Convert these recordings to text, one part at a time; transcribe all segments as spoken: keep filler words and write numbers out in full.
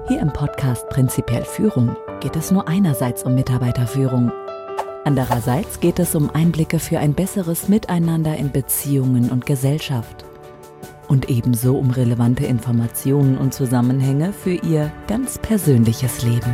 Hier im Podcast Prinzipiell Führung geht es nur einerseits um Mitarbeiterführung. Andererseits geht es um Einblicke für ein besseres Miteinander in Beziehungen und Gesellschaft. Und ebenso um relevante Informationen und Zusammenhänge für Ihr ganz persönliches Leben.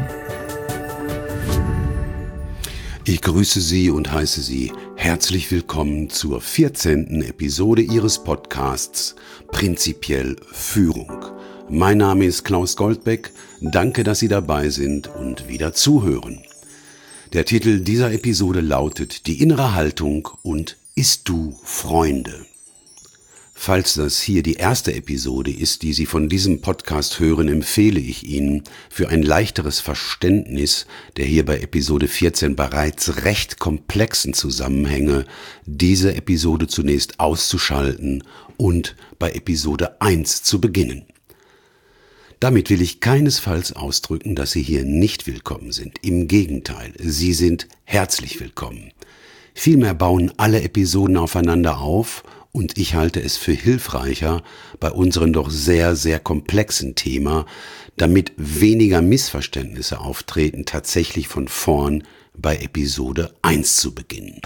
Ich grüße Sie und heiße Sie herzlich willkommen zur vierzehnten Episode Ihres Podcasts Prinzipiell Führung. Mein Name ist Klaus Goldbeck. Danke, dass Sie dabei sind und wieder zuhören. Der Titel dieser Episode lautet Die innere Haltung und Ist du Freunde? Falls das hier die erste Episode ist, die Sie von diesem Podcast hören, empfehle ich Ihnen für ein leichteres Verständnis der hier bei Episode vierzehn bereits recht komplexen Zusammenhänge, diese Episode zunächst auszuschalten und bei Episode eins zu beginnen. Damit will ich keinesfalls ausdrücken, dass Sie hier nicht willkommen sind. Im Gegenteil, Sie sind herzlich willkommen. Vielmehr bauen alle Episoden aufeinander auf und ich halte es für hilfreicher bei unserem doch sehr, sehr komplexen Thema, damit weniger Missverständnisse auftreten, tatsächlich von vorn bei Episode eins zu beginnen.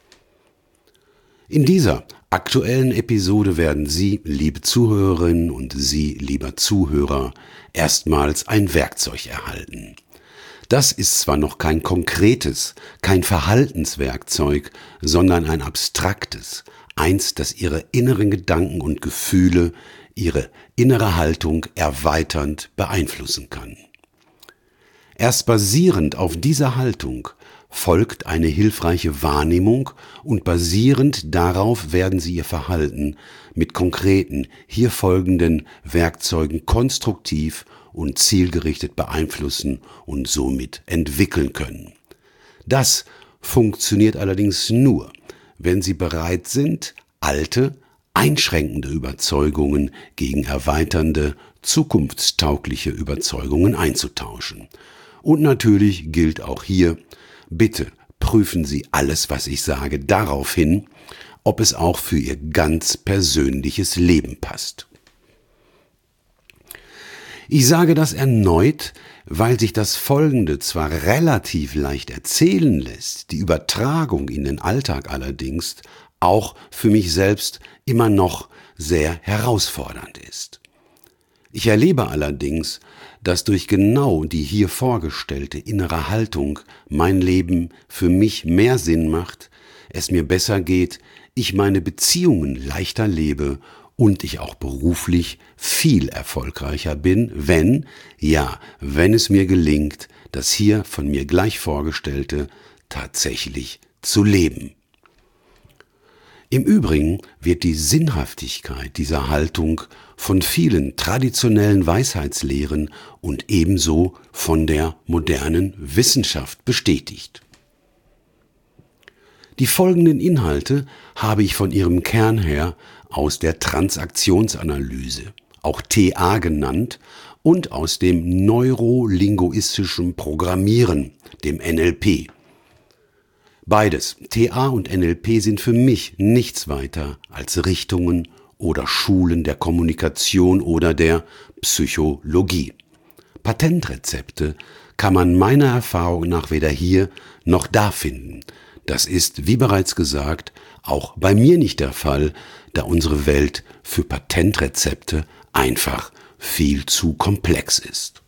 In dieser aktuellen Episode werden Sie, liebe Zuhörerinnen und Sie, lieber Zuhörer, erstmals ein Werkzeug erhalten. Das ist zwar noch kein konkretes, kein Verhaltenswerkzeug, sondern ein abstraktes, eins, das Ihre inneren Gedanken und Gefühle, Ihre innere Haltung erweiternd beeinflussen kann. Erst basierend auf dieser Haltung folgt eine hilfreiche Wahrnehmung und basierend darauf werden Sie Ihr Verhalten mit konkreten, hier folgenden Werkzeugen konstruktiv und zielgerichtet beeinflussen und somit entwickeln können. Das funktioniert allerdings nur, wenn Sie bereit sind, alte, einschränkende Überzeugungen gegen erweiternde, zukunftstaugliche Überzeugungen einzutauschen. Und natürlich gilt auch hier, bitte prüfen Sie alles, was ich sage, darauf hin, ob es auch für Ihr ganz persönliches Leben passt. Ich sage das erneut, weil sich das Folgende zwar relativ leicht erzählen lässt, die Übertragung in den Alltag allerdings auch für mich selbst immer noch sehr herausfordernd ist. Ich erlebe allerdings, dass durch genau die hier vorgestellte innere Haltung mein Leben für mich mehr Sinn macht, es mir besser geht, ich meine Beziehungen leichter lebe und ich auch beruflich viel erfolgreicher bin, wenn, ja, wenn es mir gelingt, das hier von mir gleich Vorgestellte tatsächlich zu leben. Im Übrigen wird die Sinnhaftigkeit dieser Haltung von vielen traditionellen Weisheitslehren und ebenso von der modernen Wissenschaft bestätigt. Die folgenden Inhalte habe ich von ihrem Kern her aus der Transaktionsanalyse, auch T A genannt, und aus dem neurolinguistischen Programmieren, dem N L P. Beides, T A und N L P, sind für mich nichts weiter als Richtungen oder Schulen der Kommunikation oder der Psychologie. Patentrezepte kann man meiner Erfahrung nach weder hier noch da finden. Das ist, wie bereits gesagt, auch bei mir nicht der Fall, da unsere Welt für Patentrezepte einfach viel zu komplex ist.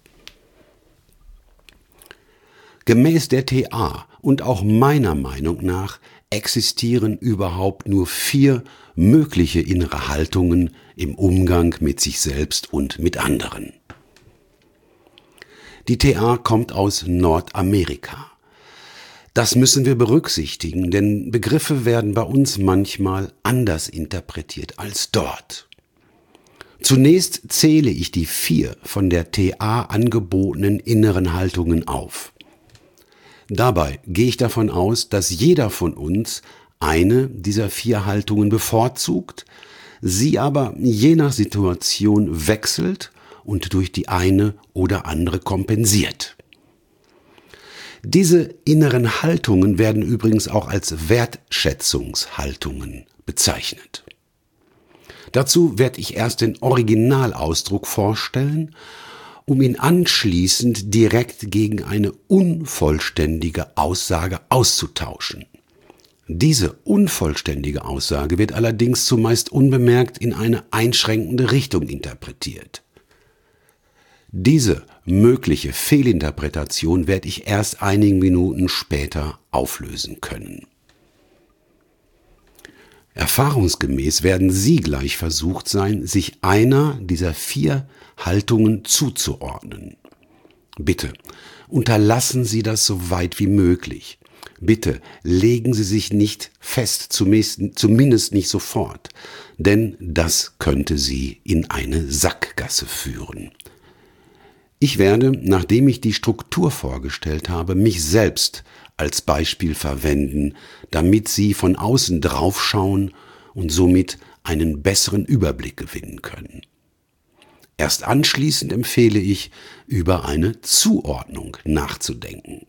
Gemäß der T A und auch meiner Meinung nach existieren überhaupt nur vier mögliche innere Haltungen im Umgang mit sich selbst und mit anderen. Die T A kommt aus Nordamerika. Das müssen wir berücksichtigen, denn Begriffe werden bei uns manchmal anders interpretiert als dort. Zunächst zähle ich die vier von der T A angebotenen inneren Haltungen auf. Dabei gehe ich davon aus, dass jeder von uns eine dieser vier Haltungen bevorzugt, sie aber je nach Situation wechselt und durch die eine oder andere kompensiert. Diese inneren Haltungen werden übrigens auch als Wertschätzungshaltungen bezeichnet. Dazu werde ich erst den Originalausdruck vorstellen um ihn anschließend direkt gegen eine unvollständige Aussage auszutauschen. Diese unvollständige Aussage wird allerdings zumeist unbemerkt in eine einschränkende Richtung interpretiert. Diese mögliche Fehlinterpretation werde ich erst einige Minuten später auflösen können. Erfahrungsgemäß werden Sie gleich versucht sein, sich einer dieser vier Haltungen zuzuordnen. Bitte unterlassen Sie das so weit wie möglich. Bitte legen Sie sich nicht fest, zumindest nicht sofort, denn das könnte Sie in eine Sackgasse führen. Ich werde, nachdem ich die Struktur vorgestellt habe, mich selbst als Beispiel verwenden, damit Sie von außen draufschauen und somit einen besseren Überblick gewinnen können. Erst anschließend empfehle ich, über eine Zuordnung nachzudenken.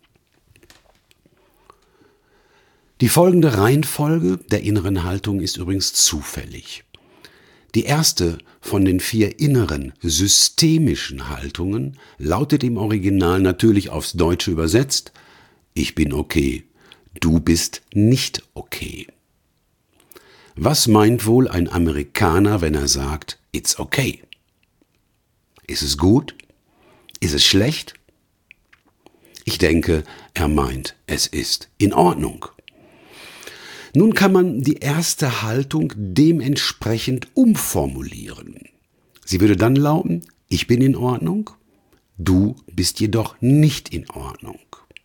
Die folgende Reihenfolge der inneren Haltung ist übrigens zufällig. Die erste von den vier inneren systemischen Haltungen lautet im Original natürlich aufs Deutsche übersetzt: Ich bin okay, du bist nicht okay. Was meint wohl ein Amerikaner, wenn er sagt, it's okay? Ist es gut? Ist es schlecht? Ich denke, er meint, es ist in Ordnung. Nun kann man die erste Haltung dementsprechend umformulieren. Sie würde dann lauten: Ich bin in Ordnung, du bist jedoch nicht in Ordnung.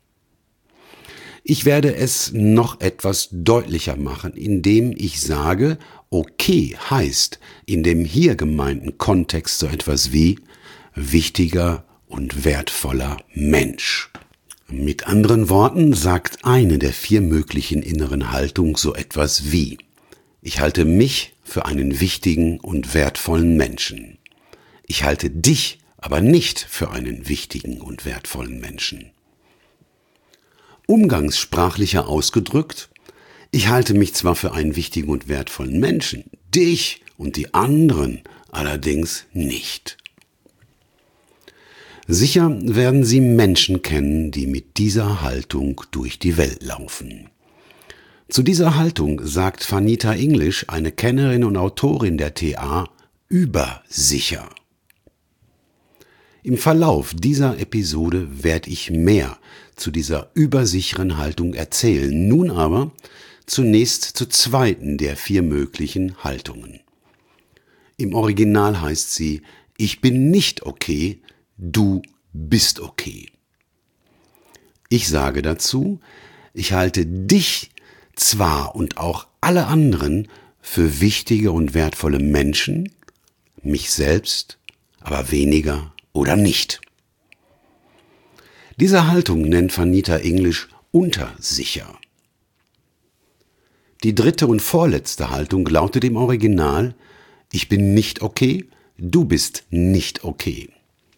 Ich werde es noch etwas deutlicher machen, indem ich sage, okay heißt in dem hier gemeinten Kontext so etwas wie wichtiger und wertvoller Mensch. Mit anderen Worten sagt eine der vier möglichen inneren Haltungen so etwas wie: Ich halte mich für einen wichtigen und wertvollen Menschen. Ich halte dich aber nicht für einen wichtigen und wertvollen Menschen. Umgangssprachlicher ausgedrückt: Ich halte mich zwar für einen wichtigen und wertvollen Menschen, dich und die anderen allerdings nicht. Sicher werden Sie Menschen kennen, die mit dieser Haltung durch die Welt laufen. Zu dieser Haltung sagt Vanita English, eine Kennerin und Autorin der T A, übersicher. Im Verlauf dieser Episode werde ich mehr zu dieser übersicheren Haltung erzählen. Nun aber zunächst zur zweiten der vier möglichen Haltungen. Im Original heißt sie: Ich bin nicht okay, du bist okay. Ich sage dazu: Ich halte dich zwar und auch alle anderen für wichtige und wertvolle Menschen, mich selbst aber weniger oder nicht. Diese Haltung nennt Vanita English untersicher. Die dritte und vorletzte Haltung lautet im Original: Ich bin nicht okay, du bist nicht okay.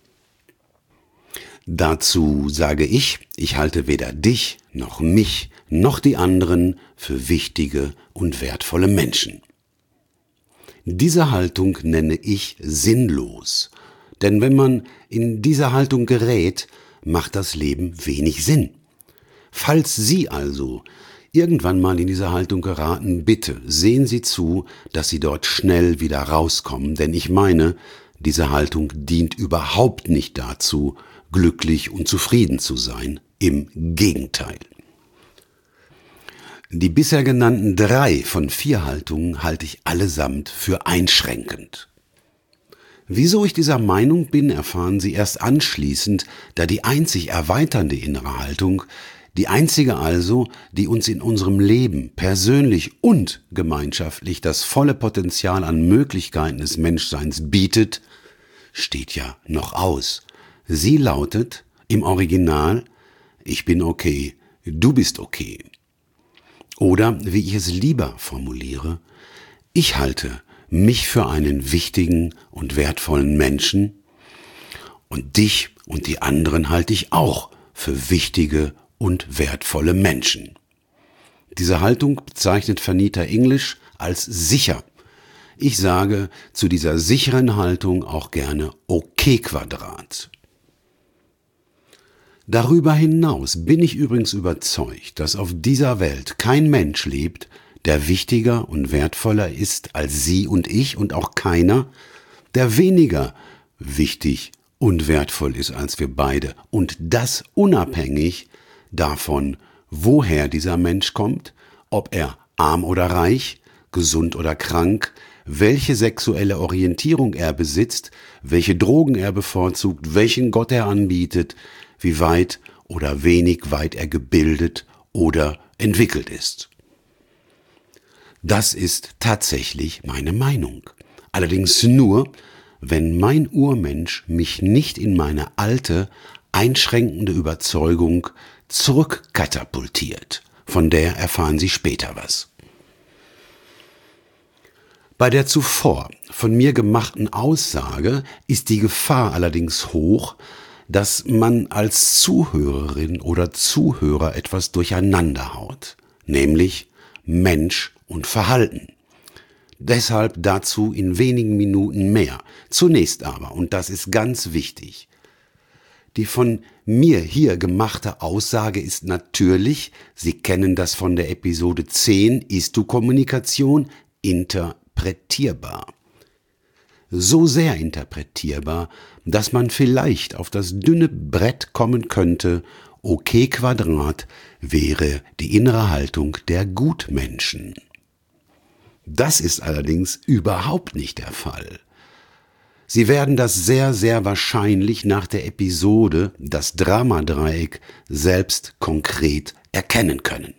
Dazu sage ich, ich halte weder dich noch mich noch die anderen für wichtige und wertvolle Menschen. Diese Haltung nenne ich sinnlos, denn wenn man in diese Haltung gerät, macht das Leben wenig Sinn. Falls Sie also irgendwann mal in diese Haltung geraten, bitte sehen Sie zu, dass Sie dort schnell wieder rauskommen, denn ich meine, diese Haltung dient überhaupt nicht dazu, glücklich und zufrieden zu sein. Im Gegenteil. Die bisher genannten drei von vier Haltungen halte ich allesamt für einschränkend. Wieso ich dieser Meinung bin, erfahren Sie erst anschließend, da die einzig erweiternde innere Haltung, die einzige also, die uns in unserem Leben persönlich und gemeinschaftlich das volle Potenzial an Möglichkeiten des Menschseins bietet, steht ja noch aus. Sie lautet im Original: Ich bin okay, du bist okay. Oder, wie ich es lieber formuliere: Ich halte mich für einen wichtigen und wertvollen Menschen und dich und die anderen halte ich auch für wichtige und wertvolle Menschen. Diese Haltung bezeichnet Vanita English als sicher. Ich sage zu dieser sicheren Haltung auch gerne Okay-Quadrat. Darüber hinaus bin ich übrigens überzeugt, dass auf dieser Welt kein Mensch lebt, der wichtiger und wertvoller ist als Sie und ich und auch keiner, der weniger wichtig und wertvoll ist als wir beide. Und das unabhängig davon, woher dieser Mensch kommt, ob er arm oder reich, gesund oder krank, welche sexuelle Orientierung er besitzt, welche Drogen er bevorzugt, welchen Gott er anbietet, wie weit oder wenig weit er gebildet oder entwickelt ist. Das ist tatsächlich meine Meinung. Allerdings nur, wenn mein Urmensch mich nicht in meine alte, einschränkende Überzeugung zurückkatapultiert. Von der erfahren Sie später was. Bei der zuvor von mir gemachten Aussage ist die Gefahr allerdings hoch, dass man als Zuhörerin oder Zuhörer etwas durcheinander haut, nämlich Mensch und Verhalten. Deshalb dazu in wenigen Minuten mehr. Zunächst aber, und das ist ganz wichtig, die von mir hier gemachte Aussage ist natürlich, Sie kennen das von der Episode zehn, Ist-Du-Kommunikation, interpretierbar. So sehr interpretierbar, dass man vielleicht auf das dünne Brett kommen könnte, OK Quadrat wäre die innere Haltung der Gutmenschen. Das ist allerdings überhaupt nicht der Fall. Sie werden das sehr, sehr wahrscheinlich nach der Episode Das Dramadreieck selbst konkret erkennen können.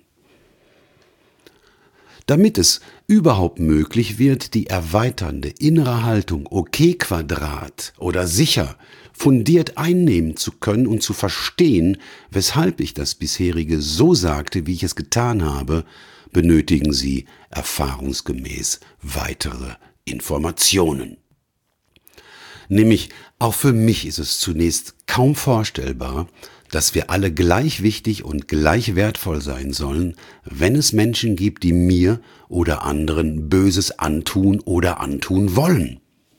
Damit es überhaupt möglich wird, die erweiternde innere Haltung OK Quadrat oder sicher fundiert einnehmen zu können und zu verstehen, weshalb ich das bisherige so sagte, wie ich es getan habe, benötigen Sie erfahrungsgemäß weitere Informationen. Nämlich auch für mich ist es zunächst kaum vorstellbar, dass wir alle gleich wichtig und gleich wertvoll sein sollen, wenn es Menschen gibt, die mir oder anderen Böses antun oder antun wollen.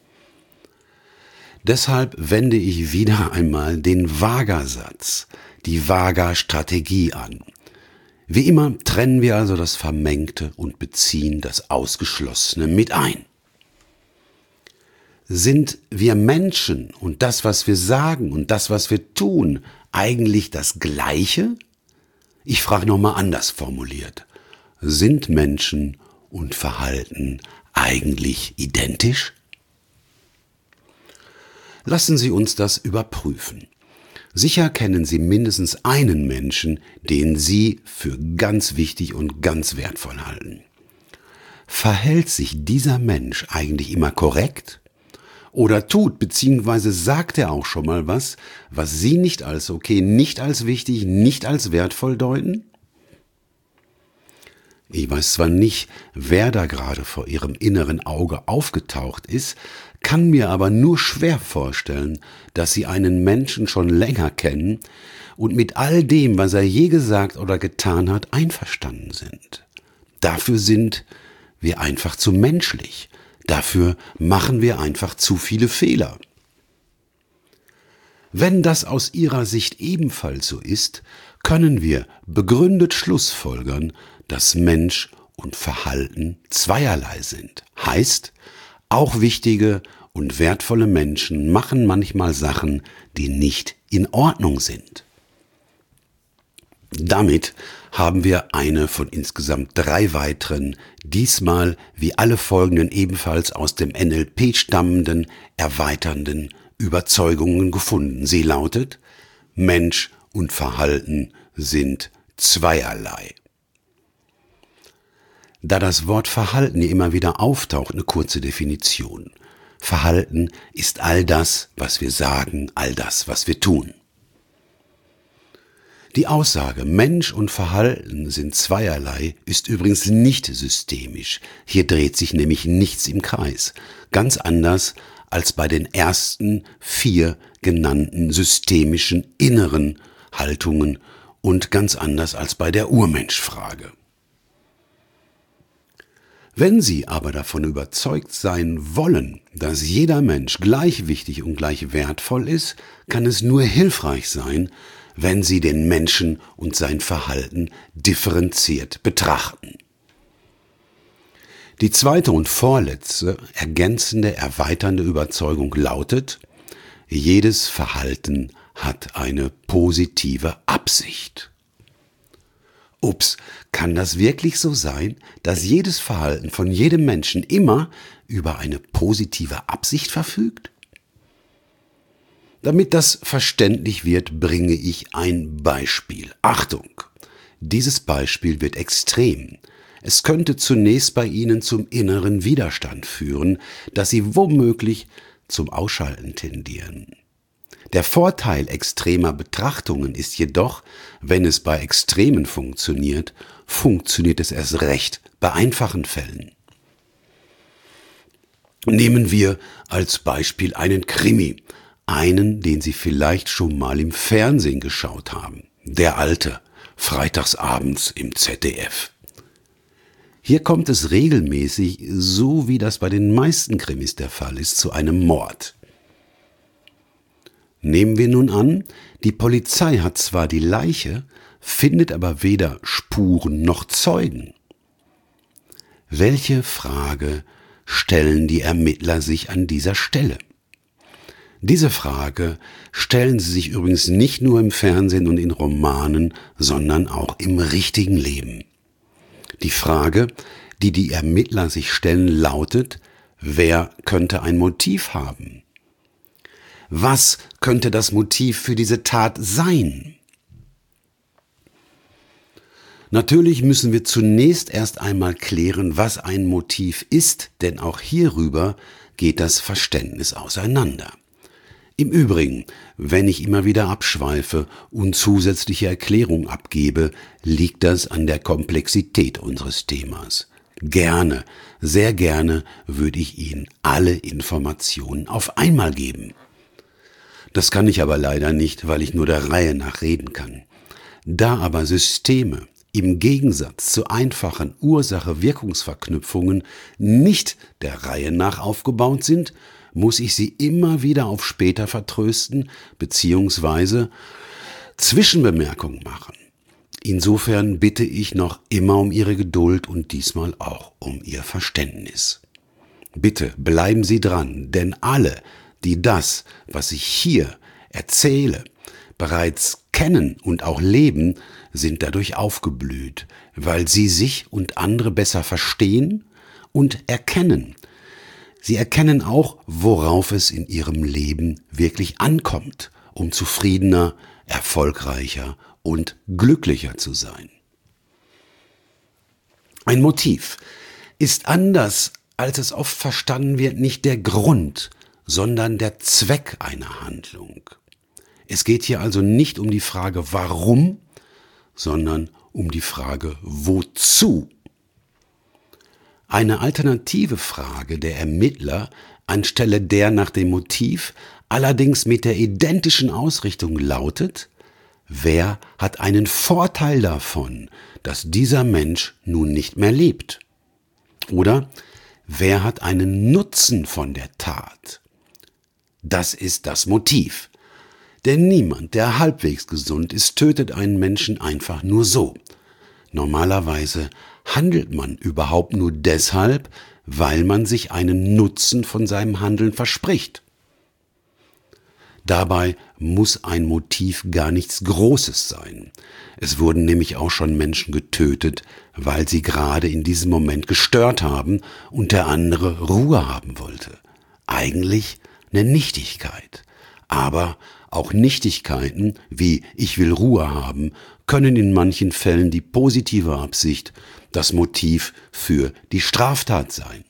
Deshalb wende ich wieder einmal den Vaga-Satz, die Vaga-Strategie an. Wie immer trennen wir also das Vermengte und beziehen das Ausgeschlossene mit ein. Sind wir Menschen und das, was wir sagen und das, was wir tun, eigentlich das Gleiche? Ich frage nochmal anders formuliert. Sind Menschen und Verhalten eigentlich identisch? Lassen Sie uns das überprüfen. Sicher kennen Sie mindestens einen Menschen, den Sie für ganz wichtig und ganz wertvoll halten. Verhält sich dieser Mensch eigentlich immer korrekt? Oder tut bzw. sagt er auch schon mal was, was Sie nicht als okay, nicht als wichtig, nicht als wertvoll deuten? Ich weiß zwar nicht, wer da gerade vor Ihrem inneren Auge aufgetaucht ist, kann mir aber nur schwer vorstellen, dass Sie einen Menschen schon länger kennen und mit all dem, was er je gesagt oder getan hat, einverstanden sind. Dafür sind wir einfach zu menschlich. Dafür machen wir einfach zu viele Fehler. Wenn das aus Ihrer Sicht ebenfalls so ist, können wir begründet schlussfolgern, dass Mensch und Verhalten zweierlei sind. Heißt, auch wichtige und wertvolle Menschen machen manchmal Sachen, die nicht in Ordnung sind. Damit haben wir eine von insgesamt drei weiteren, diesmal wie alle folgenden ebenfalls aus dem N L P stammenden, erweiternden Überzeugungen gefunden. Sie lautet: Mensch und Verhalten sind zweierlei. Da das Wort Verhalten hier immer wieder auftaucht, eine kurze Definition. Verhalten ist all das, was wir sagen, all das, was wir tun. Die Aussage Mensch und Verhalten sind zweierlei ist übrigens nicht systemisch. Hier dreht sich nämlich nichts im Kreis. Ganz anders als bei den ersten vier genannten systemischen inneren Haltungen und ganz anders als bei der Urmenschfrage. Wenn Sie aber davon überzeugt sein wollen, dass jeder Mensch gleich wichtig und gleich wertvoll ist, kann es nur hilfreich sein, wenn Sie den Menschen und sein Verhalten differenziert betrachten. Die zweite und vorletzte, ergänzende, erweiternde Überzeugung lautet: Jedes Verhalten hat eine positive Absicht. Ups, kann das wirklich so sein, dass jedes Verhalten von jedem Menschen immer über eine positive Absicht verfügt? Damit das verständlich wird, bringe ich ein Beispiel. Achtung, dieses Beispiel wird extrem. Es könnte zunächst bei Ihnen zum inneren Widerstand führen, dass Sie womöglich zum Ausschalten tendieren. Der Vorteil extremer Betrachtungen ist jedoch, wenn es bei Extremen funktioniert, funktioniert es erst recht bei einfachen Fällen. Nehmen wir als Beispiel einen Krimi, einen, den Sie vielleicht schon mal im Fernsehen geschaut haben. Der Alte, freitagsabends im Z D F. Hier kommt es regelmäßig, so wie das bei den meisten Krimis der Fall ist, zu einem Mord. Nehmen wir nun an, die Polizei hat zwar die Leiche, findet aber weder Spuren noch Zeugen. Welche Frage stellen die Ermittler sich an dieser Stelle? Diese Frage stellen sie sich übrigens nicht nur im Fernsehen und in Romanen, sondern auch im richtigen Leben. Die Frage, die die Ermittler sich stellen, lautet: Wer könnte ein Motiv haben? Was könnte das Motiv für diese Tat sein? Natürlich müssen wir zunächst erst einmal klären, was ein Motiv ist, denn auch hierüber geht das Verständnis auseinander. Im Übrigen, wenn ich immer wieder abschweife und zusätzliche Erklärungen abgebe, liegt das an der Komplexität unseres Themas. Gerne, sehr gerne würde ich Ihnen alle Informationen auf einmal geben. Das kann ich aber leider nicht, weil ich nur der Reihe nach reden kann. Da aber Systeme im Gegensatz zu einfachen Ursache-Wirkungsverknüpfungen nicht der Reihe nach aufgebaut sind, muss ich Sie immer wieder auf später vertrösten bzw. Zwischenbemerkungen machen. Insofern bitte ich noch immer um Ihre Geduld und diesmal auch um Ihr Verständnis. Bitte bleiben Sie dran, denn alle, die das, was ich hier erzähle, bereits kennen und auch leben, sind dadurch aufgeblüht, weil sie sich und andere besser verstehen und erkennen. Sie erkennen auch, worauf es in ihrem Leben wirklich ankommt, um zufriedener, erfolgreicher und glücklicher zu sein. Ein Motiv ist anders, als es oft verstanden wird, nicht der Grund, sondern der Zweck einer Handlung. Es geht hier also nicht um die Frage warum, sondern um die Frage wozu. Eine alternative Frage der Ermittler anstelle der nach dem Motiv, allerdings mit der identischen Ausrichtung lautet: Wer hat einen Vorteil davon, dass dieser Mensch nun nicht mehr lebt? Oder wer hat einen Nutzen von der Tat? Das ist das Motiv. Denn niemand, der halbwegs gesund ist, tötet einen Menschen einfach nur so. Normalerweise handelt man überhaupt nur deshalb, weil man sich einen Nutzen von seinem Handeln verspricht. Dabei muss ein Motiv gar nichts Großes sein. Es wurden nämlich auch schon Menschen getötet, weil sie gerade in diesem Moment gestört haben und der andere Ruhe haben wollte. Eigentlich eine Nichtigkeit. Aber auch Nichtigkeiten wie ich will Ruhe haben, können in manchen Fällen die positive Absicht, das Motiv für die Straftat sein.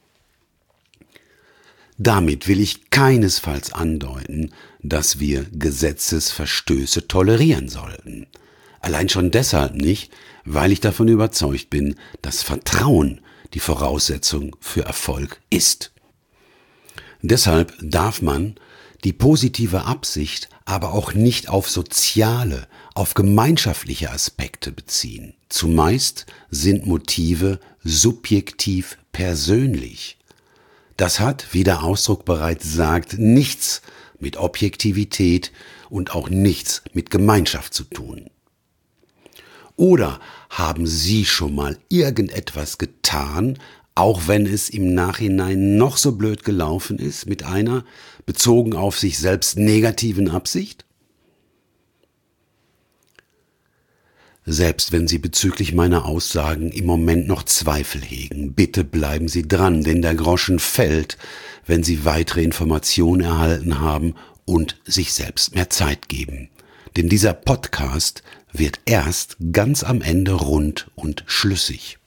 Damit will ich keinesfalls andeuten, dass wir Gesetzesverstöße tolerieren sollten. Allein schon deshalb nicht, weil ich davon überzeugt bin, dass Vertrauen die Voraussetzung für Erfolg ist. Deshalb darf man die positive Absicht aber auch nicht auf soziale, auf gemeinschaftliche Aspekte beziehen. Zumeist sind Motive subjektiv persönlich. Das hat, wie der Ausdruck bereits sagt, nichts mit Objektivität und auch nichts mit Gemeinschaft zu tun. Oder haben Sie schon mal irgendetwas getan, auch wenn es im Nachhinein noch so blöd gelaufen ist, mit einer, bezogen auf sich selbst, negativen Absicht? Selbst wenn Sie bezüglich meiner Aussagen im Moment noch Zweifel hegen, bitte bleiben Sie dran, denn der Groschen fällt, wenn Sie weitere Informationen erhalten haben und sich selbst mehr Zeit geben. Denn dieser Podcast wird erst ganz am Ende rund und schlüssig.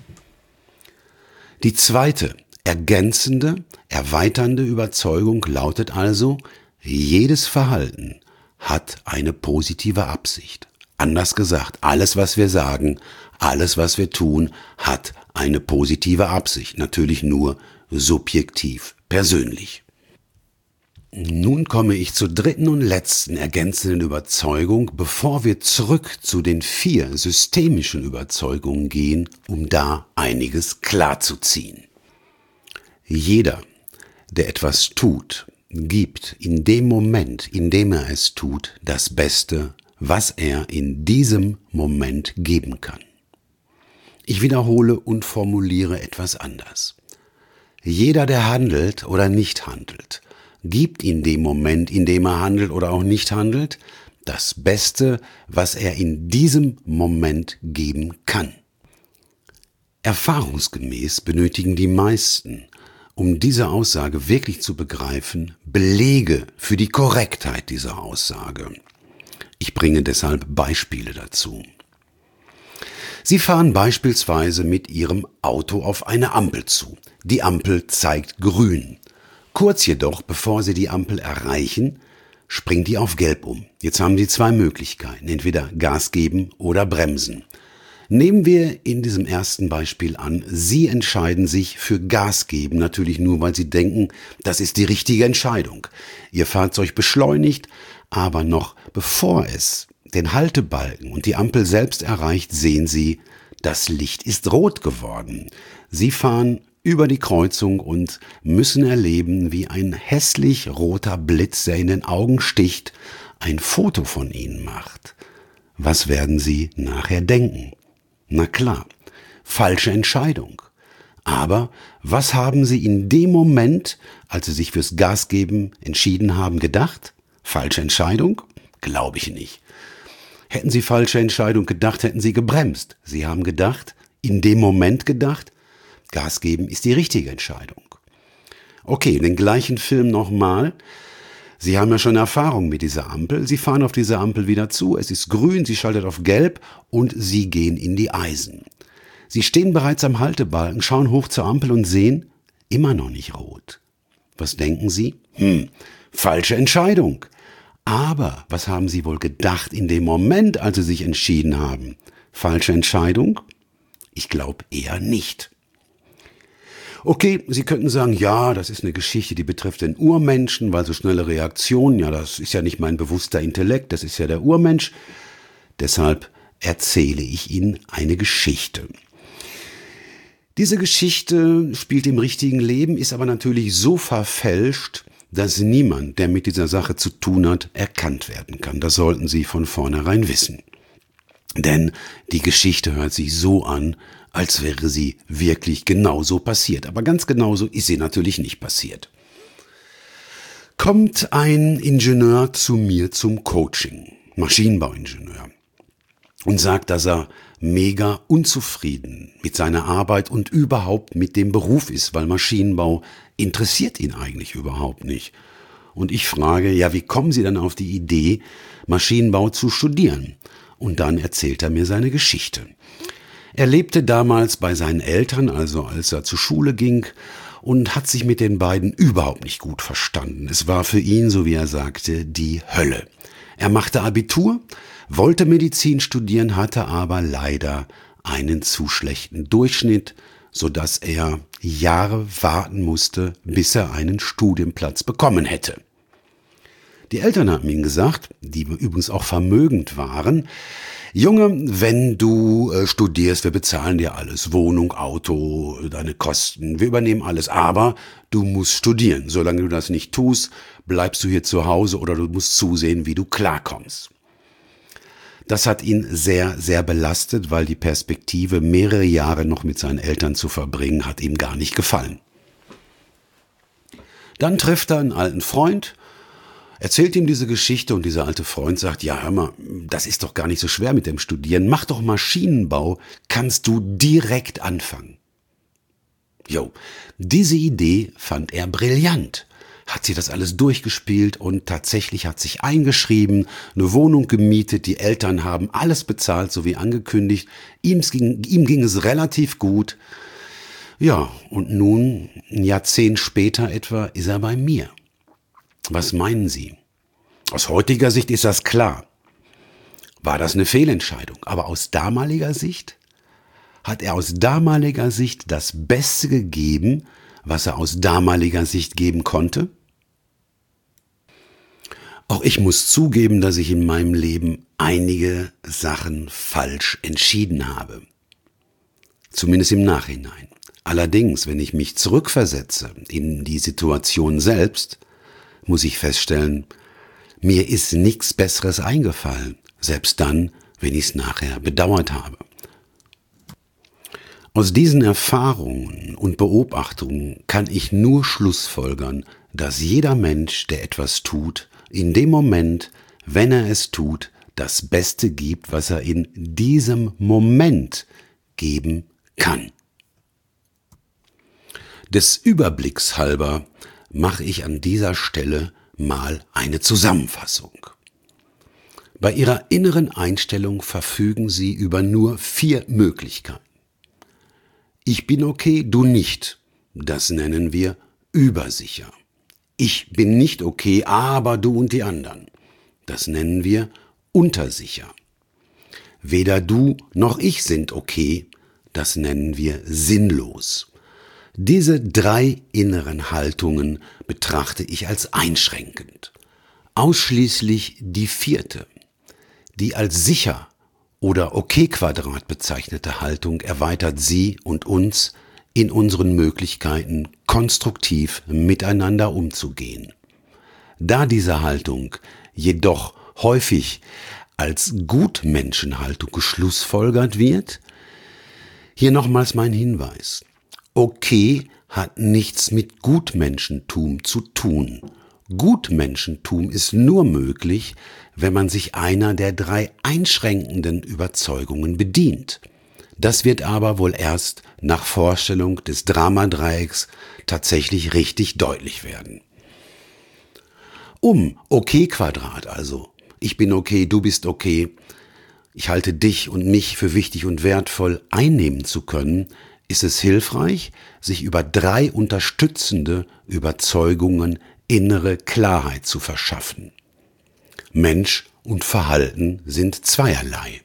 Die zweite, ergänzende, erweiternde Überzeugung lautet also, jedes Verhalten hat eine positive Absicht. Anders gesagt, alles, was wir sagen, alles, was wir tun, hat eine positive Absicht. Natürlich nur subjektiv, persönlich. Nun komme ich zur dritten und letzten ergänzenden Überzeugung, bevor wir zurück zu den vier systemischen Überzeugungen gehen, um da einiges klarzuziehen. Jeder, der etwas tut, gibt in dem Moment, in dem er es tut, das Beste, was er in diesem Moment geben kann. Ich wiederhole und formuliere etwas anders. Jeder, der handelt oder nicht handelt, gibt in dem Moment, in dem er handelt oder auch nicht handelt, das Beste, was er in diesem Moment geben kann. Erfahrungsgemäß benötigen die meisten, um diese Aussage wirklich zu begreifen, Belege für die Korrektheit dieser Aussage. Ich bringe deshalb Beispiele dazu. Sie fahren beispielsweise mit Ihrem Auto auf eine Ampel zu. Die Ampel zeigt grün. Kurz jedoch, bevor Sie die Ampel erreichen, springt die auf gelb um. Jetzt haben Sie zwei Möglichkeiten, entweder Gas geben oder bremsen. Nehmen wir in diesem ersten Beispiel an, Sie entscheiden sich für Gas geben, natürlich nur, weil Sie denken, das ist die richtige Entscheidung. Ihr Fahrzeug beschleunigt, aber noch bevor es den Haltebalken und die Ampel selbst erreicht, sehen Sie, das Licht ist rot geworden. Sie fahren über die Kreuzung und müssen erleben, wie ein hässlich roter Blitz, der in den Augen sticht, ein Foto von Ihnen macht. Was werden Sie nachher denken? Na klar, falsche Entscheidung. Aber was haben Sie in dem Moment, als Sie sich fürs Gas geben entschieden haben, gedacht? Falsche Entscheidung? Glaube ich nicht. Hätten Sie falsche Entscheidung gedacht, hätten Sie gebremst. Sie haben gedacht, in dem Moment gedacht, Gas geben ist die richtige Entscheidung. Okay, den gleichen Film nochmal. Sie haben ja schon Erfahrung mit dieser Ampel. Sie fahren auf diese Ampel wieder zu. Es ist grün, sie schaltet auf gelb und Sie gehen in die Eisen. Sie stehen bereits am Haltebalken, schauen hoch zur Ampel und sehen, immer noch nicht rot. Was denken Sie? Hm, falsche Entscheidung. Aber was haben Sie wohl gedacht in dem Moment, als Sie sich entschieden haben? Falsche Entscheidung? Ich glaube eher nicht. Okay, Sie könnten sagen, ja, das ist eine Geschichte, die betrifft den Urmenschen, weil so schnelle Reaktionen, ja, das ist ja nicht mein bewusster Intellekt, das ist ja der Urmensch. Deshalb erzähle ich Ihnen eine Geschichte. Diese Geschichte spielt im richtigen Leben, ist aber natürlich so verfälscht, dass niemand, der mit dieser Sache zu tun hat, erkannt werden kann. Das sollten Sie von vornherein wissen. Denn die Geschichte hört sich so an, als wäre sie wirklich genauso passiert. Aber ganz genauso ist sie natürlich nicht passiert. Kommt ein Ingenieur zu mir zum Coaching, Maschinenbauingenieur, und sagt, dass er mega unzufrieden mit seiner Arbeit und überhaupt mit dem Beruf ist, weil Maschinenbau interessiert ihn eigentlich überhaupt nicht. Und ich frage, ja, wie kommen Sie dann auf die Idee, Maschinenbau zu studieren? Und dann erzählt er mir seine Geschichte. Er lebte damals bei seinen Eltern, also als er zur Schule ging, und hat sich mit den beiden überhaupt nicht gut verstanden. Es war für ihn, so wie er sagte, die Hölle. Er machte Abitur, wollte Medizin studieren, hatte aber leider einen zu schlechten Durchschnitt, sodass er Jahre warten musste, bis er einen Studienplatz bekommen hätte. Die Eltern haben ihm gesagt, die übrigens auch vermögend waren, Junge, wenn du äh, studierst, wir bezahlen dir alles, Wohnung, Auto, deine Kosten, wir übernehmen alles, aber du musst studieren. Solange du das nicht tust, bleibst du hier zu Hause oder du musst zusehen, wie du klarkommst. Das hat ihn sehr, sehr belastet, weil die Perspektive, mehrere Jahre noch mit seinen Eltern zu verbringen, hat ihm gar nicht gefallen. Dann trifft er einen alten Freund, erzählt ihm diese Geschichte und dieser alte Freund sagt, ja hör mal, das ist doch gar nicht so schwer mit dem Studieren, mach doch Maschinenbau, kannst du direkt anfangen. Jo, diese Idee fand er brillant, hat sich das alles durchgespielt und tatsächlich hat sich eingeschrieben, eine Wohnung gemietet, die Eltern haben alles bezahlt, so wie angekündigt, ihm ging, ihm ging es relativ gut. Ja, und nun, ein Jahrzehnt später etwa, ist er bei mir. Was meinen Sie? Aus heutiger Sicht ist das klar. War das eine Fehlentscheidung? Aber aus damaliger Sicht? Hat er aus damaliger Sicht das Beste gegeben, was er aus damaliger Sicht geben konnte? Auch ich muss zugeben, dass ich in meinem Leben einige Sachen falsch entschieden habe. Zumindest im Nachhinein. Allerdings, wenn ich mich zurückversetze in die Situation selbst, muss ich feststellen, mir ist nichts Besseres eingefallen, selbst dann, wenn ich es nachher bedauert habe. Aus diesen Erfahrungen und Beobachtungen kann ich nur schlussfolgern, dass jeder Mensch, der etwas tut, in dem Moment, wenn er es tut, das Beste gibt, was er in diesem Moment geben kann. Des Überblicks halber mache ich an dieser Stelle mal eine Zusammenfassung. Bei Ihrer inneren Einstellung verfügen Sie über nur vier Möglichkeiten. Ich bin okay, du nicht. Das nennen wir übersicher. Ich bin nicht okay, aber du und die anderen. Das nennen wir untersicher. Weder du noch ich sind okay. Das nennen wir sinnlos. Diese drei inneren Haltungen betrachte ich als einschränkend. Ausschließlich die vierte, die als sicher oder okay-Quadrat bezeichnete Haltung erweitert sie und uns in unseren Möglichkeiten, konstruktiv miteinander umzugehen. Da diese Haltung jedoch häufig als Gutmenschenhaltung geschlussfolgert wird, hier nochmals mein Hinweis. Okay hat nichts mit Gutmenschentum zu tun. Gutmenschentum ist nur möglich, wenn man sich einer der drei einschränkenden Überzeugungen bedient. Das wird aber wohl erst nach Vorstellung des Dramadreiecks tatsächlich richtig deutlich werden. Um Okay-Quadrat, also ich bin okay, du bist okay, ich halte dich und mich für wichtig und wertvoll einnehmen zu können, ist es hilfreich, sich über drei unterstützende Überzeugungen innere Klarheit zu verschaffen. Mensch und Verhalten sind zweierlei.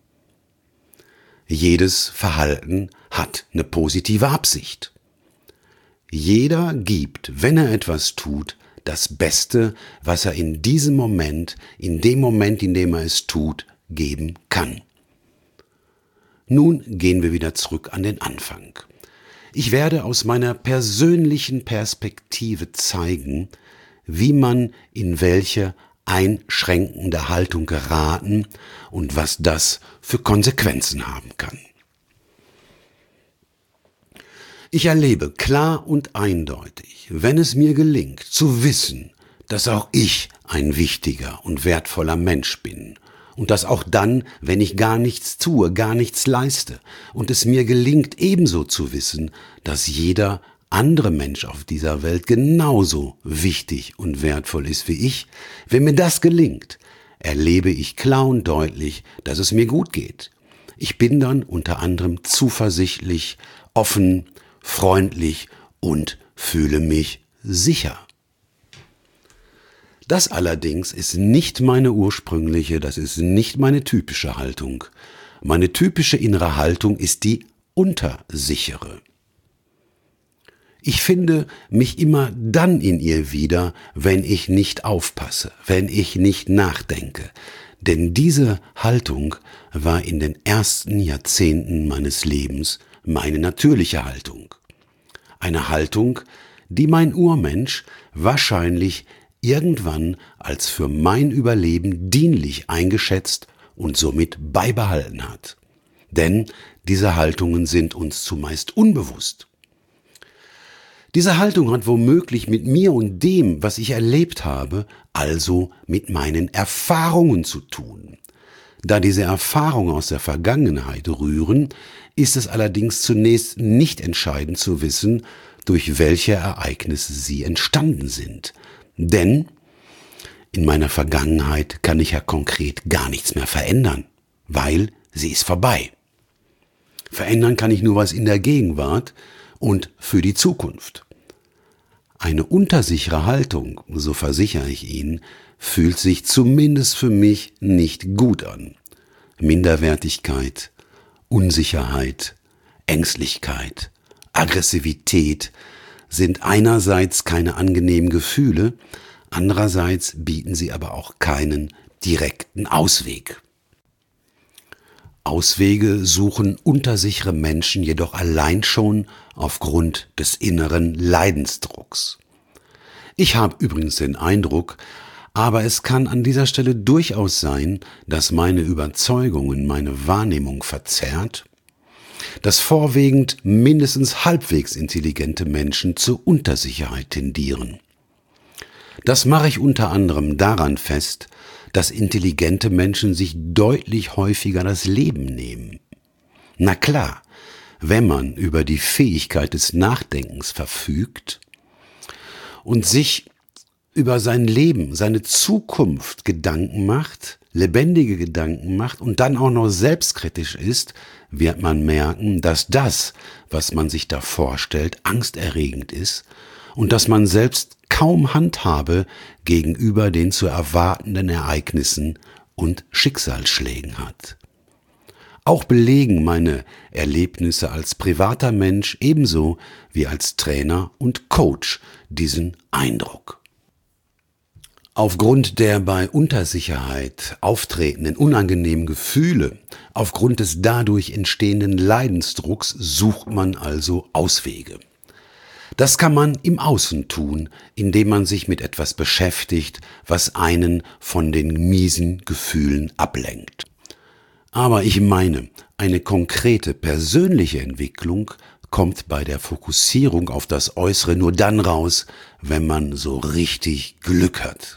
Jedes Verhalten hat eine positive Absicht. Jeder gibt, wenn er etwas tut, das Beste, was er in diesem Moment, in dem Moment, in dem er es tut, geben kann. Nun gehen wir wieder zurück an den Anfang. Ich werde aus meiner persönlichen Perspektive zeigen, wie man in welche einschränkende Haltung geraten und was das für Konsequenzen haben kann. Ich erlebe klar und eindeutig, wenn es mir gelingt, zu wissen, dass auch ich ein wichtiger und wertvoller Mensch bin. Und das auch dann, wenn ich gar nichts tue, gar nichts leiste. Und es mir gelingt ebenso zu wissen, dass jeder andere Mensch auf dieser Welt genauso wichtig und wertvoll ist wie ich. Wenn mir das gelingt, erlebe ich klar und deutlich, dass es mir gut geht. Ich bin dann unter anderem zuversichtlich, offen, freundlich und fühle mich sicher. Das allerdings ist nicht meine ursprüngliche, das ist nicht meine typische Haltung. Meine typische innere Haltung ist die untersichere. Ich finde mich immer dann in ihr wieder, wenn ich nicht aufpasse, wenn ich nicht nachdenke. Denn diese Haltung war in den ersten Jahrzehnten meines Lebens meine natürliche Haltung. Eine Haltung, die mein Urmensch wahrscheinlich irgendwann als für mein Überleben dienlich eingeschätzt und somit beibehalten hat. Denn diese Haltungen sind uns zumeist unbewusst. Diese Haltung hat womöglich mit mir und dem, was ich erlebt habe, also mit meinen Erfahrungen zu tun. Da diese Erfahrungen aus der Vergangenheit rühren, ist es allerdings zunächst nicht entscheidend zu wissen, durch welche Ereignisse sie entstanden sind. Denn in meiner Vergangenheit kann ich ja konkret gar nichts mehr verändern, weil sie ist vorbei. Verändern kann ich nur was in der Gegenwart und für die Zukunft. Eine untersichere Haltung, so versichere ich Ihnen, fühlt sich zumindest für mich nicht gut an. Minderwertigkeit, Unsicherheit, Ängstlichkeit, Aggressivität sind einerseits keine angenehmen Gefühle, andererseits bieten sie aber auch keinen direkten Ausweg. Auswege suchen untersichere Menschen jedoch allein schon aufgrund des inneren Leidensdrucks. Ich habe übrigens den Eindruck, aber es kann an dieser Stelle durchaus sein, dass meine Überzeugungen meine Wahrnehmung verzerrt, dass vorwiegend mindestens halbwegs intelligente Menschen zur Untersicherheit tendieren. Das mache ich unter anderem daran fest, dass intelligente Menschen sich deutlich häufiger das Leben nehmen. Na klar, wenn man über die Fähigkeit des Nachdenkens verfügt und sich über sein Leben, seine Zukunft Gedanken macht, lebendige Gedanken macht und dann auch noch selbstkritisch ist, wird man merken, dass das, was man sich da vorstellt, angsterregend ist und dass man selbst kaum Handhabe gegenüber den zu erwartenden Ereignissen und Schicksalsschlägen hat. Auch belegen meine Erlebnisse als privater Mensch ebenso wie als Trainer und Coach diesen Eindruck. Aufgrund der bei Untersicherheit auftretenden unangenehmen Gefühle, aufgrund des dadurch entstehenden Leidensdrucks sucht man also Auswege. Das kann man im Außen tun, indem man sich mit etwas beschäftigt, was einen von den miesen Gefühlen ablenkt. Aber ich meine, eine konkrete persönliche Entwicklung kommt bei der Fokussierung auf das Äußere nur dann raus, wenn man so richtig Glück hat.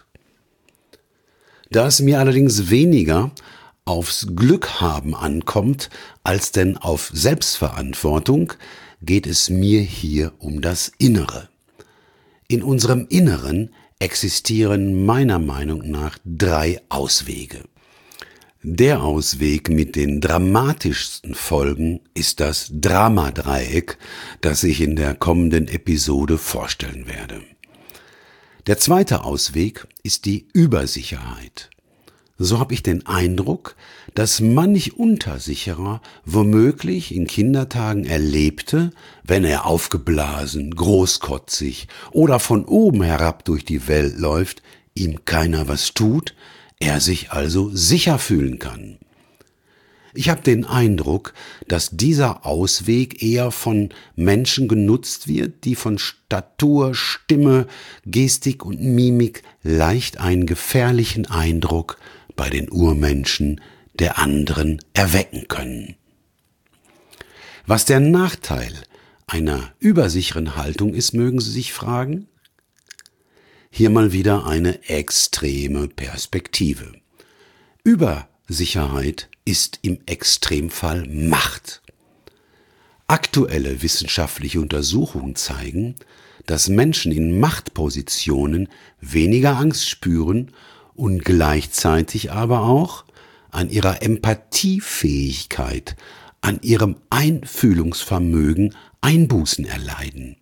Da es mir allerdings weniger aufs Glück haben ankommt, als denn auf Selbstverantwortung, geht es mir hier um das Innere. In unserem Inneren existieren meiner Meinung nach drei Auswege. Der Ausweg mit den dramatischsten Folgen ist das Dramadreieck, das ich in der kommenden Episode vorstellen werde. Der zweite Ausweg ist die Übersicherheit. So habe ich den Eindruck, dass manch Untersicherer womöglich in Kindertagen erlebte, wenn er aufgeblasen, großkotzig oder von oben herab durch die Welt läuft, ihm keiner was tut, er sich also sicher fühlen kann. Ich habe den Eindruck, dass dieser Ausweg eher von Menschen genutzt wird, die von Statur, Stimme, Gestik und Mimik leicht einen gefährlichen Eindruck bei den Urmenschen der anderen erwecken können. Was der Nachteil einer übersicheren Haltung ist, mögen Sie sich fragen? Hier mal wieder eine extreme Perspektive. Übersicherheit ist im Extremfall Macht. Aktuelle wissenschaftliche Untersuchungen zeigen, dass Menschen in Machtpositionen weniger Angst spüren und gleichzeitig aber auch an ihrer Empathiefähigkeit, an ihrem Einfühlungsvermögen Einbußen erleiden.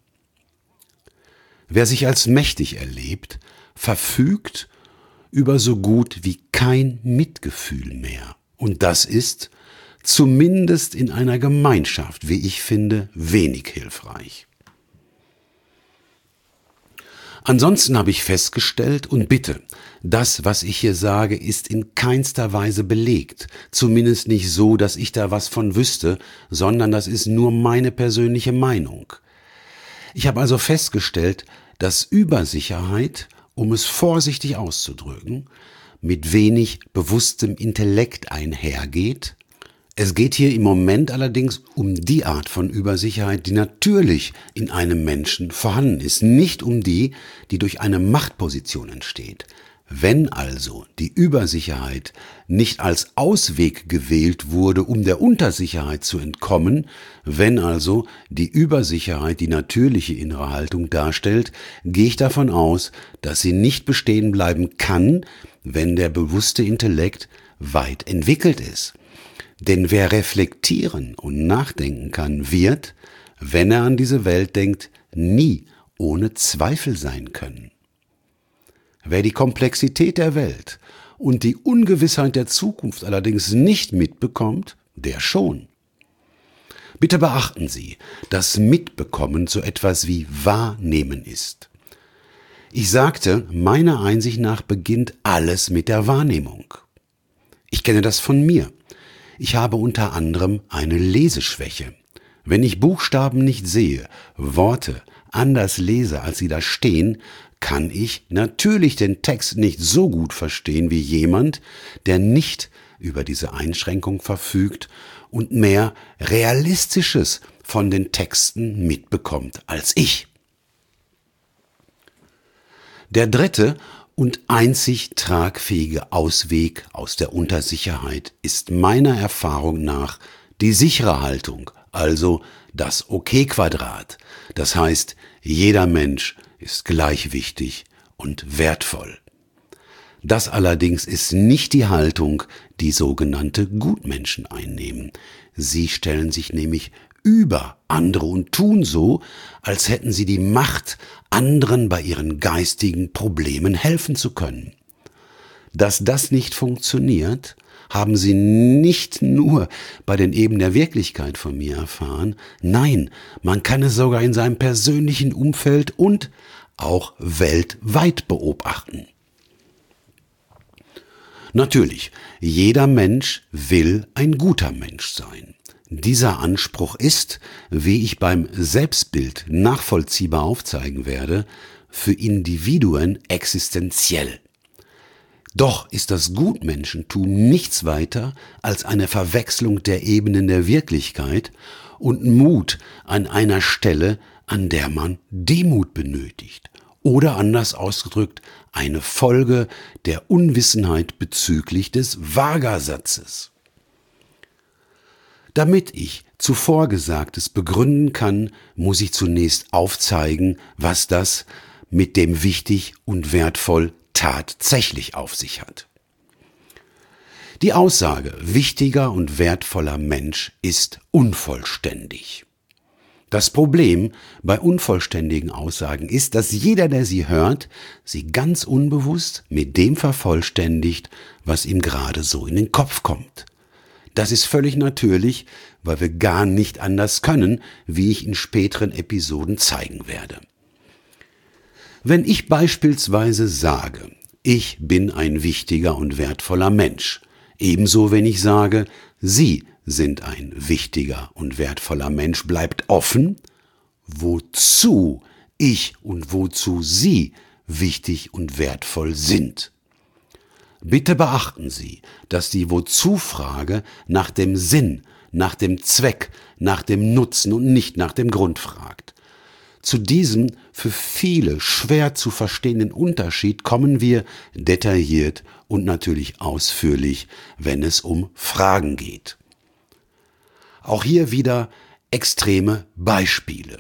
Wer sich als mächtig erlebt, verfügt über so gut wie kein Mitgefühl mehr. Und das ist, zumindest in einer Gemeinschaft, wie ich finde, wenig hilfreich. Ansonsten habe ich festgestellt, und bitte, das, was ich hier sage, ist in keinster Weise belegt, zumindest nicht so, dass ich da was von wüsste, sondern das ist nur meine persönliche Meinung. Ich habe also festgestellt, dass Übersicherheit, um es vorsichtig auszudrücken, mit wenig bewusstem Intellekt einhergeht. Es geht hier im Moment allerdings um die Art von Übersicherheit, die natürlich in einem Menschen vorhanden ist, nicht um die, die durch eine Machtposition entsteht. Wenn also die Übersicherheit nicht als Ausweg gewählt wurde, um der Untersicherheit zu entkommen, wenn also die Übersicherheit die natürliche innere Haltung darstellt, gehe ich davon aus, dass sie nicht bestehen bleiben kann, wenn der bewusste Intellekt weit entwickelt ist. Denn wer reflektieren und nachdenken kann, wird, wenn er an diese Welt denkt, nie ohne Zweifel sein können. Wer die Komplexität der Welt und die Ungewissheit der Zukunft allerdings nicht mitbekommt, der schon. Bitte beachten Sie, dass Mitbekommen so etwas wie Wahrnehmen ist. Ich sagte, meiner Einsicht nach beginnt alles mit der Wahrnehmung. Ich kenne das von mir. Ich habe unter anderem eine Leseschwäche. Wenn ich Buchstaben nicht sehe, Worte anders lese, als sie da stehen, kann ich natürlich den Text nicht so gut verstehen wie jemand, der nicht über diese Einschränkung verfügt und mehr Realistisches von den Texten mitbekommt als ich. Der dritte und einzig tragfähige Ausweg aus der Untersicherheit ist meiner Erfahrung nach die sichere Haltung, also das OK-Quadrat. Das heißt, jeder Mensch ist gleich wichtig und wertvoll. Das allerdings ist nicht die Haltung, die sogenannte Gutmenschen einnehmen. Sie stellen sich nämlich über andere und tun so, als hätten sie die Macht, anderen bei ihren geistigen Problemen helfen zu können. Dass das nicht funktioniert, haben sie nicht nur bei den Ebenen der Wirklichkeit von mir erfahren, nein, man kann es sogar in seinem persönlichen Umfeld und auch weltweit beobachten. Natürlich, jeder Mensch will ein guter Mensch sein. Dieser Anspruch ist, wie ich beim Selbstbild nachvollziehbar aufzeigen werde, für Individuen existenziell. Doch ist das Gutmenschentum nichts weiter als eine Verwechslung der Ebenen der Wirklichkeit und Mut an einer Stelle, an der man Demut benötigt. Oder anders ausgedrückt, eine Folge der Unwissenheit bezüglich des Vaga-Satzes. Damit ich zuvor Gesagtes begründen kann, muss ich zunächst aufzeigen, was das mit dem wichtig und wertvoll tatsächlich auf sich hat. Die Aussage, wichtiger und wertvoller Mensch ist unvollständig. Das Problem bei unvollständigen Aussagen ist, dass jeder, der sie hört, sie ganz unbewusst mit dem vervollständigt, was ihm gerade so in den Kopf kommt. Das ist völlig natürlich, weil wir gar nicht anders können, wie ich in späteren Episoden zeigen werde. Wenn ich beispielsweise sage, ich bin ein wichtiger und wertvoller Mensch, ebenso wenn ich sage, Sie sind ein wichtiger und wertvoller Mensch, bleibt offen, wozu ich und wozu Sie wichtig und wertvoll sind. Bitte beachten Sie, dass die Wozu-Frage nach dem Sinn, nach dem Zweck, nach dem Nutzen und nicht nach dem Grund fragt. Zu diesem für viele schwer zu verstehenden Unterschied kommen wir detailliert und natürlich ausführlich, wenn es um Fragen geht. Auch hier wieder extreme Beispiele.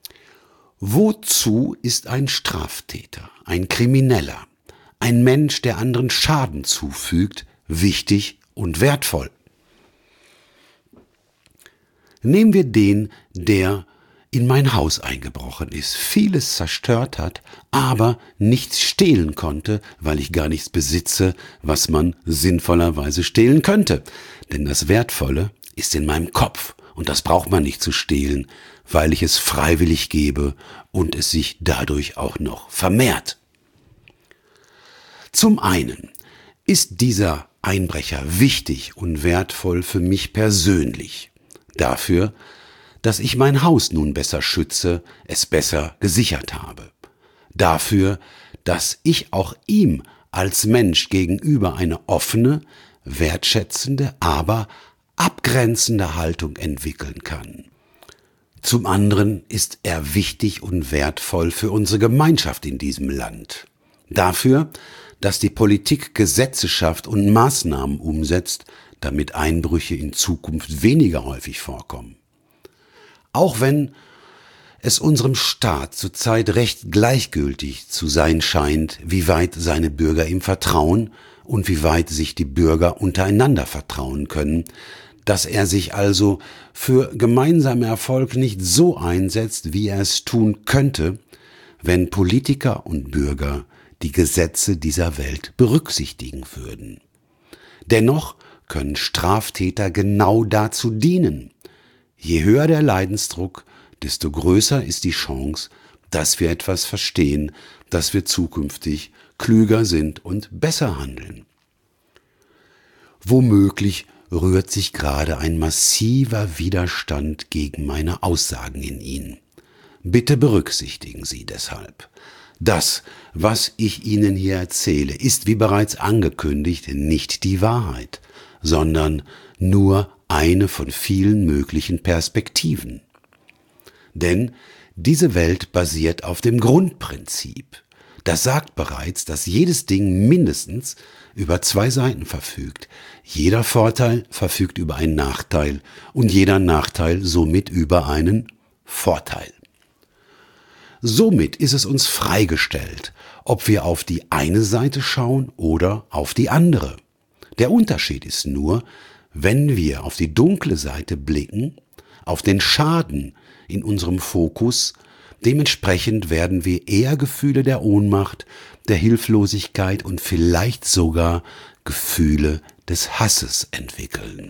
Wozu ist ein Straftäter, ein Krimineller, ein Mensch, der anderen Schaden zufügt, wichtig und wertvoll? Nehmen wir den, der in mein Haus eingebrochen ist, vieles zerstört hat, aber nichts stehlen konnte, weil ich gar nichts besitze, was man sinnvollerweise stehlen könnte. Denn das Wertvolle ist in meinem Kopf und das braucht man nicht zu stehlen, weil ich es freiwillig gebe und es sich dadurch auch noch vermehrt. Zum einen ist dieser Einbrecher wichtig und wertvoll für mich persönlich. Dafür, dass ich mein Haus nun besser schütze, es besser gesichert habe. Dafür, dass ich auch ihm als Mensch gegenüber eine offene, wertschätzende, aber abgrenzende Haltung entwickeln kann. Zum anderen ist er wichtig und wertvoll für unsere Gemeinschaft in diesem Land. Dafür, dass die Politik Gesetze schafft und Maßnahmen umsetzt, damit Einbrüche in Zukunft weniger häufig vorkommen. Auch wenn es unserem Staat zurzeit recht gleichgültig zu sein scheint, wie weit seine Bürger ihm vertrauen und wie weit sich die Bürger untereinander vertrauen können, dass er sich also für gemeinsamen Erfolg nicht so einsetzt, wie er es tun könnte, wenn Politiker und Bürger die Gesetze dieser Welt berücksichtigen würden. Dennoch können Straftäter genau dazu dienen. Je höher der Leidensdruck, desto größer ist die Chance, dass wir etwas verstehen, dass wir zukünftig klüger sind und besser handeln. Womöglich rührt sich gerade ein massiver Widerstand gegen meine Aussagen in Ihnen. Bitte berücksichtigen Sie deshalb. Das, was ich Ihnen hier erzähle, ist, wie bereits angekündigt, nicht die Wahrheit, sondern nur eine von vielen möglichen Perspektiven. Denn diese Welt basiert auf dem Grundprinzip. Das sagt bereits, dass jedes Ding mindestens über zwei Seiten verfügt. Jeder Vorteil verfügt über einen Nachteil und jeder Nachteil somit über einen Vorteil. Somit ist es uns freigestellt, ob wir auf die eine Seite schauen oder auf die andere. Der Unterschied ist nur, wenn wir auf die dunkle Seite blicken, auf den Schaden in unserem Fokus, dementsprechend werden wir eher Gefühle der Ohnmacht, der Hilflosigkeit und vielleicht sogar Gefühle des Hasses entwickeln.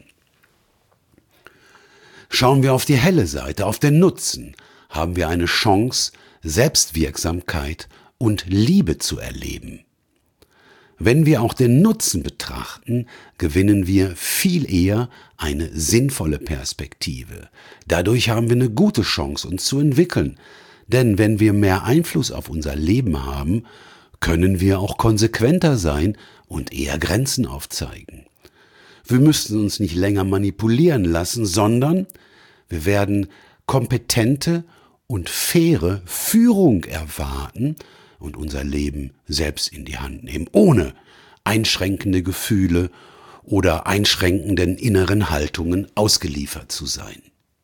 Schauen wir auf die helle Seite, auf den Nutzen, haben wir eine Chance, Selbstwirksamkeit und Liebe zu erleben. Wenn wir auch den Nutzen betrachten, gewinnen wir viel eher eine sinnvolle Perspektive. Dadurch haben wir eine gute Chance, uns zu entwickeln. Denn wenn wir mehr Einfluss auf unser Leben haben, können wir auch konsequenter sein und eher Grenzen aufzeigen. Wir müssen uns nicht länger manipulieren lassen, sondern wir werden kompetente und faire Führung erwarten und unser Leben selbst in die Hand nehmen, ohne einschränkende Gefühle oder einschränkenden inneren Haltungen ausgeliefert zu sein.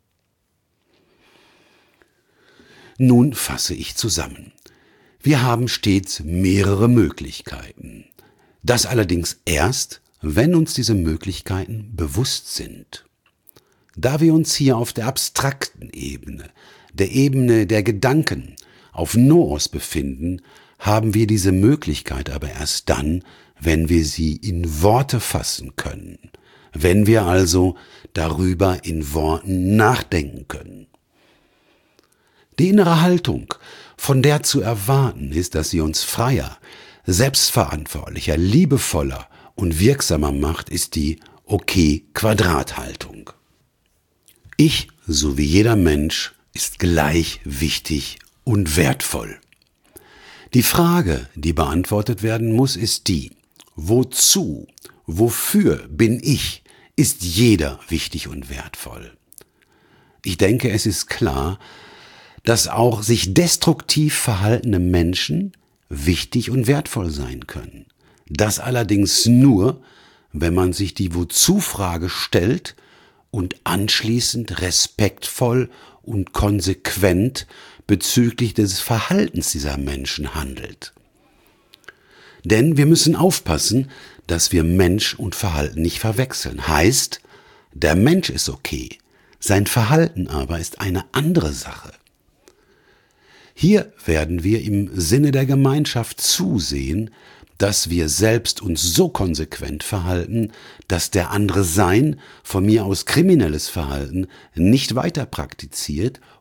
Nun fasse ich zusammen. Wir haben stets mehrere Möglichkeiten. Das allerdings erst, wenn uns diese Möglichkeiten bewusst sind. Da wir uns hier auf der abstrakten Ebene, der Ebene der Gedanken, auf Noos befinden, haben wir diese Möglichkeit aber erst dann, wenn wir sie in Worte fassen können, wenn wir also darüber in Worten nachdenken können. Die innere Haltung, von der zu erwarten ist, dass sie uns freier, selbstverantwortlicher, liebevoller und wirksamer macht, ist die Okay-Quadrat-Haltung. Ich, so wie jeder Mensch, ist gleich wichtig und wertvoll. Die Frage, die beantwortet werden muss, ist die: Wozu, wofür bin ich, ist jeder wichtig und wertvoll? Ich denke, es ist klar, dass auch sich destruktiv verhaltene Menschen wichtig und wertvoll sein können. Das allerdings nur, wenn man sich die Wozu-Frage stellt und anschließend respektvoll und konsequent bezüglich des Verhaltens dieser Menschen handelt. Denn wir müssen aufpassen, dass wir Mensch und Verhalten nicht verwechseln. Heißt, der Mensch ist okay, sein Verhalten aber ist eine andere Sache. Hier werden wir im Sinne der Gemeinschaft zusehen, dass wir selbst uns so konsequent verhalten, dass der andere sein, von mir aus kriminelles Verhalten, nicht weiter praktiziert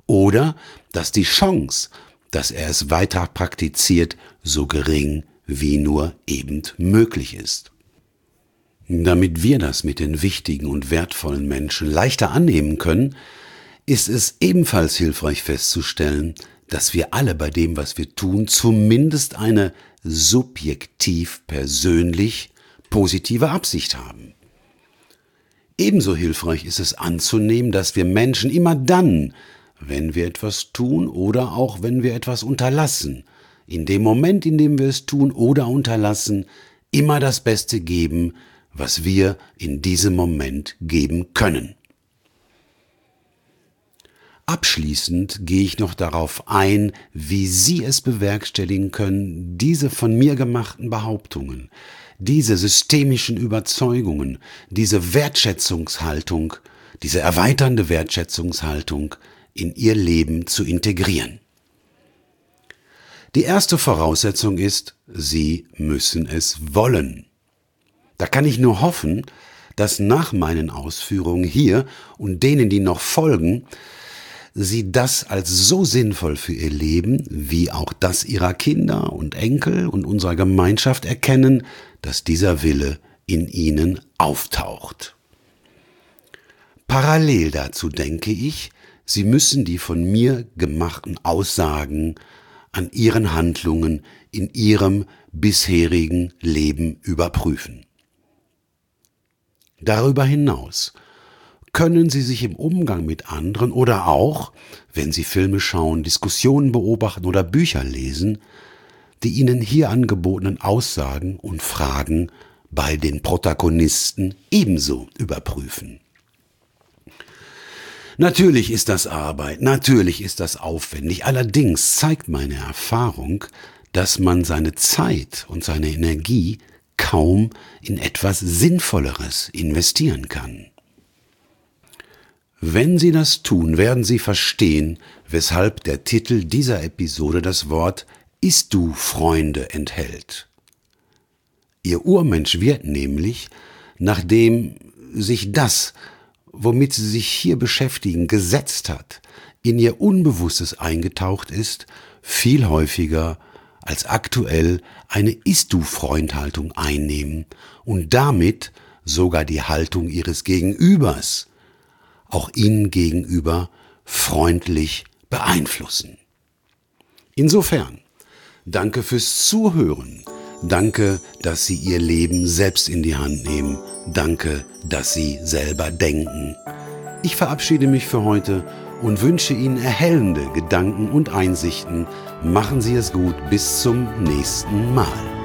oder dass die Chance, dass er es weiter praktiziert, so gering wie nur eben möglich ist. Damit wir das mit den wichtigen und wertvollen Menschen leichter annehmen können, ist es ebenfalls hilfreich festzustellen, dass wir alle bei dem, was wir tun, zumindest eine subjektiv persönlich positive Absicht haben. Ebenso hilfreich ist es anzunehmen, dass wir Menschen immer dann, wenn wir etwas tun oder auch wenn wir etwas unterlassen, in dem Moment, in dem wir es tun oder unterlassen, immer das Beste geben, was wir in diesem Moment geben können. Abschließend gehe ich noch darauf ein, wie Sie es bewerkstelligen können, diese von mir gemachten Behauptungen, diese systemischen Überzeugungen, diese Wertschätzungshaltung, diese erweiternde Wertschätzungshaltung in Ihr Leben zu integrieren. Die erste Voraussetzung ist, Sie müssen es wollen. Da kann ich nur hoffen, dass nach meinen Ausführungen hier und denen, die noch folgen, Sie das als so sinnvoll für Ihr Leben, wie auch das Ihrer Kinder und Enkel und unserer Gemeinschaft erkennen, dass dieser Wille in Ihnen auftaucht. Parallel dazu denke ich, Sie müssen die von mir gemachten Aussagen an Ihren Handlungen in Ihrem bisherigen Leben überprüfen. Darüber hinaus können Sie sich im Umgang mit anderen oder auch, wenn Sie Filme schauen, Diskussionen beobachten oder Bücher lesen, die Ihnen hier angebotenen Aussagen und Fragen bei den Protagonisten ebenso überprüfen. Natürlich ist das Arbeit, natürlich ist das aufwendig, allerdings zeigt meine Erfahrung, dass man seine Zeit und seine Energie kaum in etwas Sinnvolleres investieren kann. Wenn Sie das tun, werden Sie verstehen, weshalb der Titel dieser Episode das Wort Ist-Du-Freunde enthält. Ihr Urmensch wird nämlich, nachdem sich das, womit Sie sich hier beschäftigen, gesetzt hat, in Ihr Unbewusstes eingetaucht ist, viel häufiger als aktuell eine Ist-Du-Freund-Haltung einnehmen und damit sogar die Haltung Ihres Gegenübers auch Ihnen gegenüber freundlich beeinflussen. Insofern, danke fürs Zuhören. Danke, dass Sie Ihr Leben selbst in die Hand nehmen. Danke, dass Sie selber denken. Ich verabschiede mich für heute und wünsche Ihnen erhellende Gedanken und Einsichten. Machen Sie es gut. Bis zum nächsten Mal.